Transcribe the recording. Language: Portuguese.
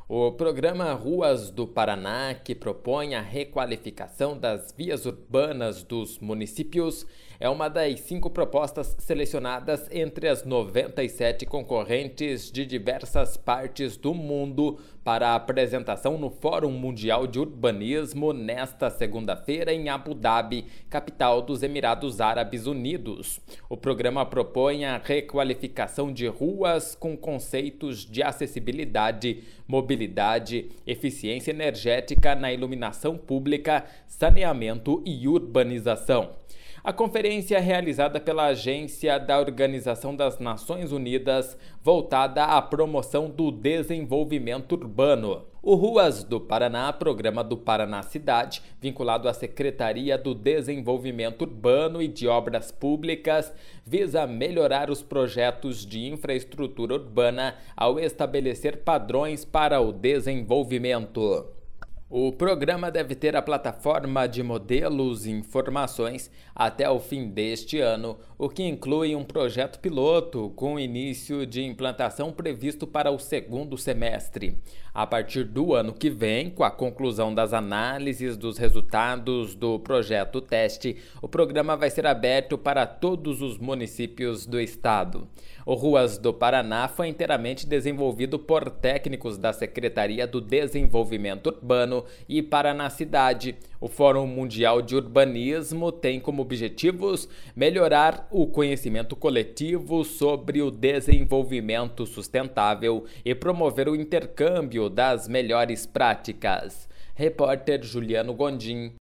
O programa Ruas do Paraná, que propõe a requalificação das vias urbanas dos municípios, é uma das 5 propostas selecionadas entre as 97 concorrentes de diversas partes do mundo para a apresentação no Fórum Mundial de Urbanismo nesta segunda-feira em Abu Dhabi, capital dos Emirados Árabes Unidos. O programa propõe a requalificação de ruas com conceitos de acessibilidade, mobilidade, eficiência energética na iluminação pública, saneamento e urbanização. A conferência é realizada pela Agência da Organização das Nações Unidas, voltada à promoção do desenvolvimento urbano. O Ruas do Paraná, programa do Paraná Cidade, vinculado à Secretaria do Desenvolvimento Urbano e de Obras Públicas, visa melhorar os projetos de infraestrutura urbana ao estabelecer padrões para o desenvolvimento. O programa deve ter a plataforma de modelos e informações até o fim deste ano, o que inclui um projeto piloto com início de implantação previsto para o segundo semestre. A partir do ano que vem, com a conclusão das análises dos resultados do projeto teste, o programa vai ser aberto para todos os municípios do estado. O Ruas do Paraná foi inteiramente desenvolvido por técnicos da Secretaria do Desenvolvimento Urbano e Paraná Cidade. O Fórum Mundial de Urbanismo tem como objetivos melhorar o conhecimento coletivo sobre o desenvolvimento sustentável e promover o intercâmbio das melhores práticas. Repórter Juliano Gondim.